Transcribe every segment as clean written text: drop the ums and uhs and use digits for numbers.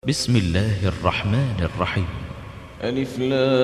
بسم الله الرحمن الرحيم. ألف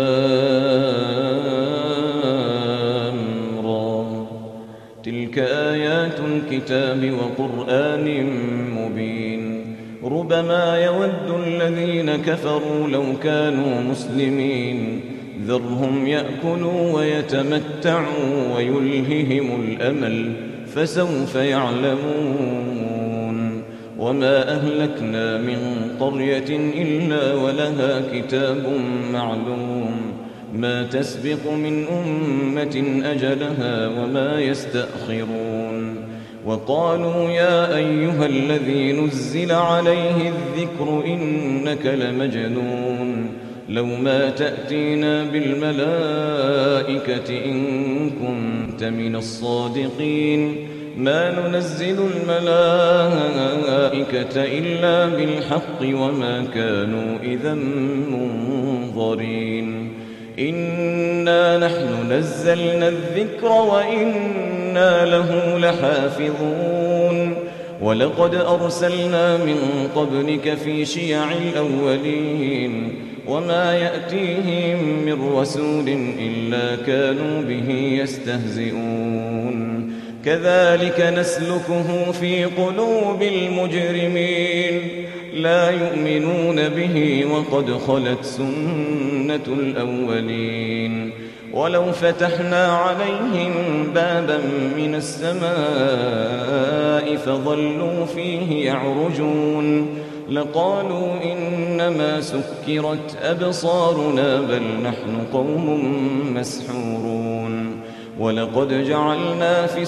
لام را. تلك آيات الكتاب وقرآن مبين. ربما يود الذين كفروا لو كانوا مسلمين ذرهم يأكلوا ويتمتعوا ويلههم الأمل فسوف يعلمون. وما أهلكنا من قرية إلا ولها كتاب معلوم ما تسبق من أمة أجلها وما يستأخرون. وقالوا يا أيها الذي نزل عليه الذكر إنك لمجنون لو ما تأتينا بالملائكة إن كنت من الصادقين ما ننزل الملائكة إلا بالحق وما كانوا إذا منظرين. إنا نحن نزلنا الذكر وإنا له لحافظون. ولقد أرسلنا من قبلك في شيع الأولين وما يأتيهم من رسول إلا كانوا به يستهزئون. كذلك نسلكه في قلوب المجرمين لا يؤمنون به وقد خلت سنة الأولين. ولو فتحنا عليهم بابا من السماء فظلوا فيه يعرجون لقالوا إنما سكرت أبصارنا بل نحن قوم مسحورون. ولقد جعلنا في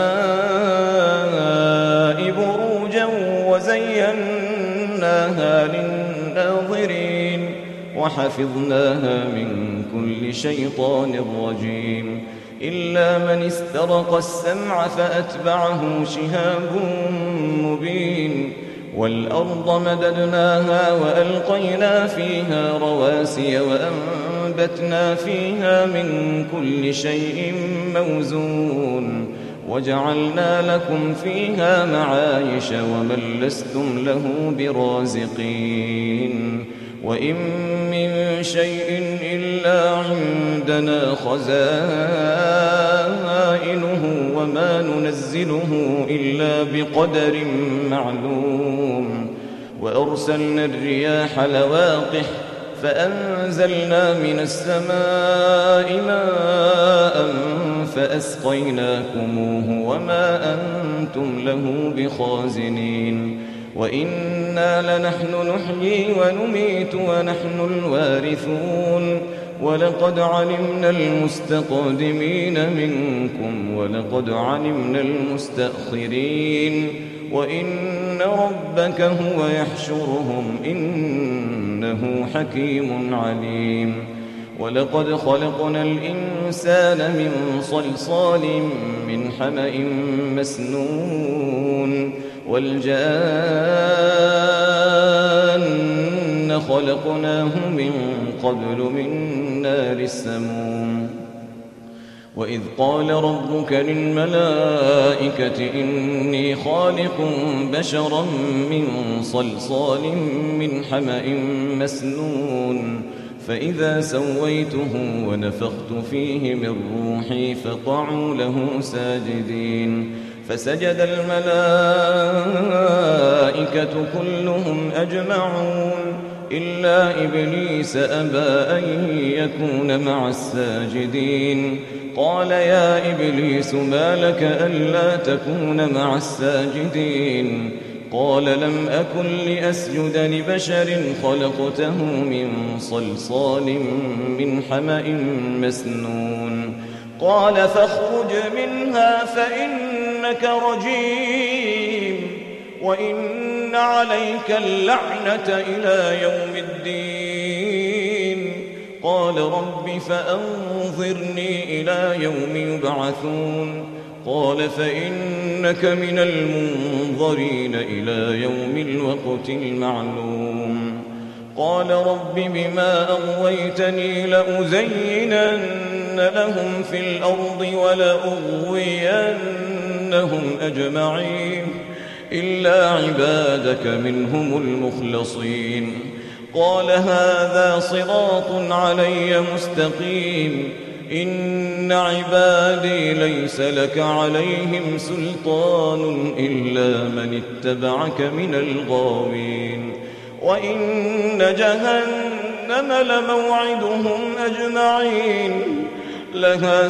السماء بروجا وزيناها للناظرين وحفظناها من كل شيطان رجيم إلا من استرق السمع فأتبعه شهاب مبين. والأرض مددناها وألقينا فيها رواسي وأنبتنا فيها من كل شيء موزون وجعلنا لكم فيها معايش ومن لستم له برازقين. وإن من شيء إلا عندنا خزائنه وما ننزله إلا بقدر معلوم. وأرسلنا الرياح لواقح فأنزلنا من السماء ماء فأسقيناكموه وما أنتم له بخازنين. وإنا لنحن نحيي ونميت ونحن الوارثون. ولقد علمنا المستقدمين منكم ولقد علمنا المستأخرين وإن ربك هو يحشرهم إنه حكيم عليم. ولقد خلقنا الإنسان من صلصال من حمأ مسنون والجان خلقناه من قبل من نار السموم. وإذ قال ربك للملائكة إني خالق بشرا من صلصال من حمأ مسنون فإذا سويته ونفخت فيه من روحي فقعوا له ساجدين فسجد الملائكة كلهم أجمعون إلا إبليس أبى أن يكون مع الساجدين. قال يا إبليس ما لك ألا تكون مع الساجدين؟ قال لم أكن لأسجد لبشر خلقته من صلصال من حمأ مسنون. قال فاخرج منها فإنك رجيم وإن عليك اللعنة إلى يوم الدين. قال رب فأنظرني إلى يوم يبعثون. قال فإنك من المنظرين إلى يوم الوقت المعلوم. قال رب بما أغويتني لأزينن لهم في الأرض ولأغوينهم أجمعين إلا عبادك منهم المخلصين. قال هذا صراط علي مستقيم إن عبادي ليس لك عليهم سلطان إلا من اتبعك من الغاوين. وإن جهنم لموعدهم أجمعين لها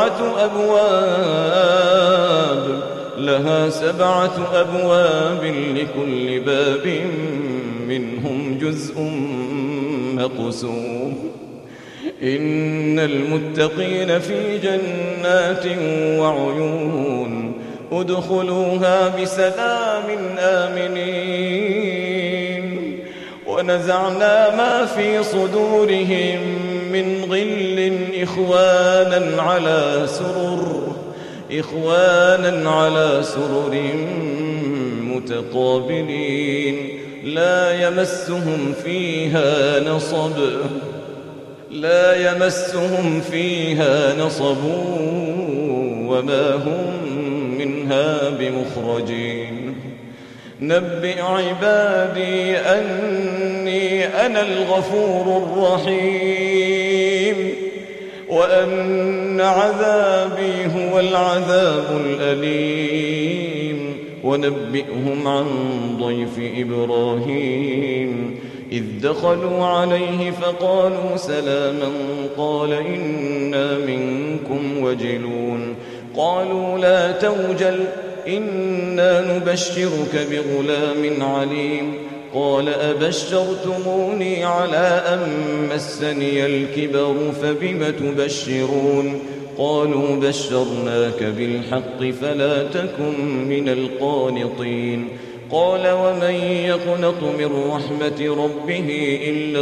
سبعة أبواب لكل باب منهم جزء مقسوم. إن المتقين في جنات وعيون ادخلوها بسلام آمنين. ونزعنا ما في صدورهم من غل إخوانا على سرر متقابلين لا يمسهم فيها نصب وما هم منها بمخرجين. نبئ عبادي أني أنا الغفور الرحيم وأن عذابي هو العذاب الأليم. ونبئهم عن ضيف إبراهيم إذ دخلوا عليه فقالوا سلاما قال إنا منكم وجلون. قالوا لا توجل إنا نبشرك بغلام عليم. قال أبشرتموني على أن مسني الكبر فبم تبشرون. قالوا بشرناك بالحق فلا تكن من القانطين. قال ومن يقنط من رحمة ربه إلا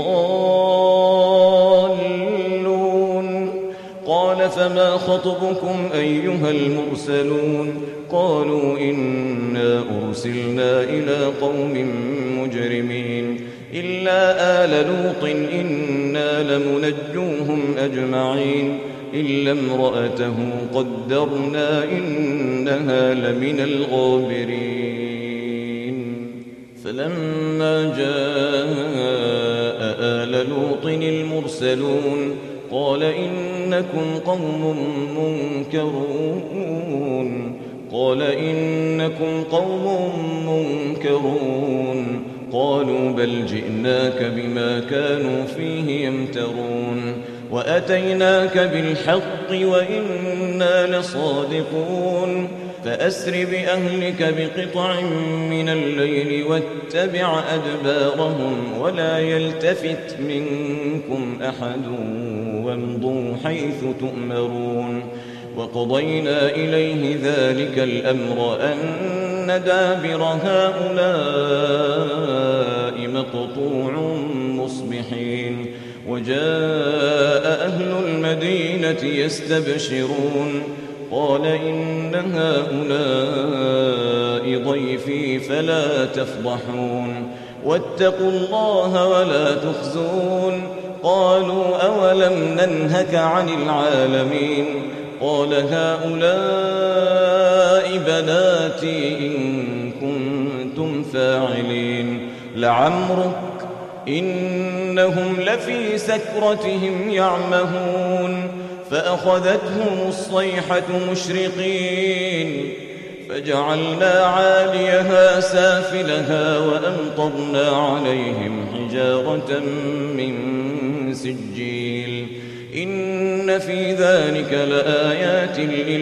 الضالون. قال فما خطبكم أيها المرسلون. قالوا إنا أرسلنا إلى قوم مجرمين إلا آل لوط إنا لمنجوهم أجمعين إلا امرأته قدرنا إنها لمن الغابرين. فلما جاء آل لوط المرسلون قال إنكم قوم منكرون. قالوا بل جئناك بما كانوا فيه يمترون. وأتيناك بالحق وإنا لصادقون. فأسر بأهلك بقطع من الليل واتبع أدبارهم ولا يلتفت منكم أحد وامضوا حيث تؤمرون. وقضينا إليه ذلك الأمر أن دابر هؤلاء مقطوع مصبحين. وجاء أهل المدينة يستبشرون قال إن هؤلاء ضيفي فلا تفضحون واتقوا الله ولا تخزون. قالوا أولم ننهك عن العالمين. قال هؤلاء بناتي إن كنتم فاعلين. لعمرك إنهم لفي سكرتهم يعمهون. فأخذتهم الصيحة مشرقين فجعلنا عاليها سافلها وأمطرنا عليهم حجارة من سجيل. إن في ذلك لآيات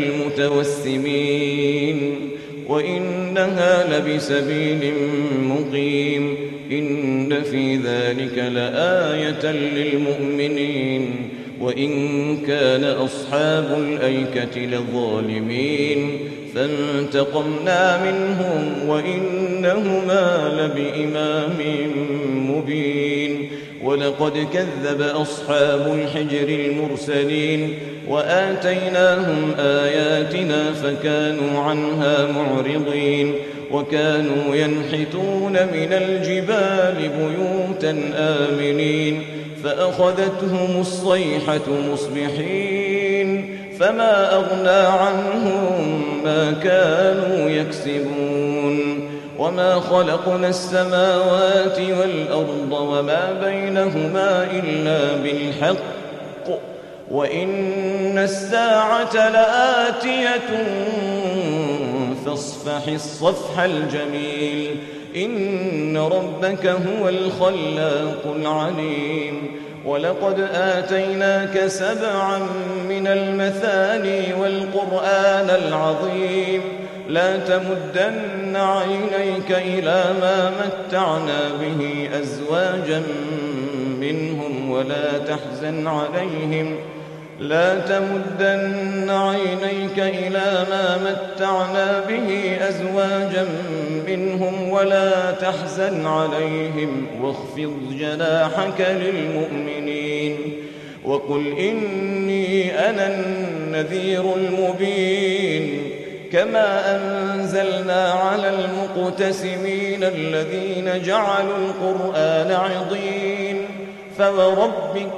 للمتوسمين وإنها لبسبيل مقيم. إن في ذلك لآية للمؤمنين وإن كان أصحاب الأيكة لظالمين فانتقمنا منهم وإنهما لبإمام مبين. ولقد كذب أصحاب الحجر المرسلين وآتيناهم آياتنا فكانوا عنها معرضين. وكانوا ينحتون من الجبال بيوتا آمنين. فأخذتهم الصيحة مصبحين فما أغنى عنهم ما كانوا يكسبون وما خلقنا السماوات والأرض وما بينهما إلا بالحق وإن الساعة لآتية فاصفح الصفح الجميل إن ربك هو الخلاق العليم ولقد آتيناك 7 من المثاني والقرآن العظيم لا تمدن عينيك إلى ما متعنا به أزواجا منهم ولا تحزن عليهم لا تمدن عينيك إلى ما متعنا به أزواجا منهم ولا تحزن عليهم واخفض جناحك للمؤمنين وقل إني أنا النذير المبين كما أنزلنا على المقتسمين الذين جعلوا القرآن عضين فوربك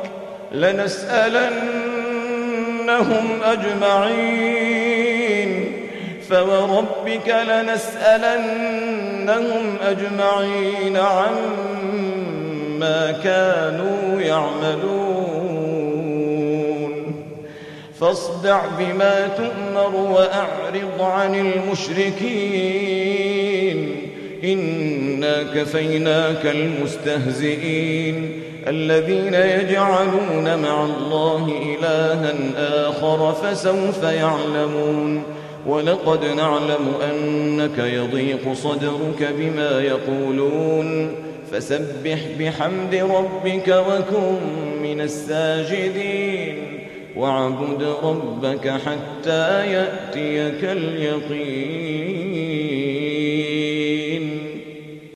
لنسألنهم أجمعين عما كانوا يعملون فاصدع بما تؤمر وأعرض عن المشركين إنا كفيناك المستهزئين الذين يجعلون مع الله إلها آخر فسوف يعلمون ولقد نعلم أنك يضيق صدرك بما يقولون فسبح بحمد ربك وكن من الساجدين واعبد ربك حتى يأتيك اليقين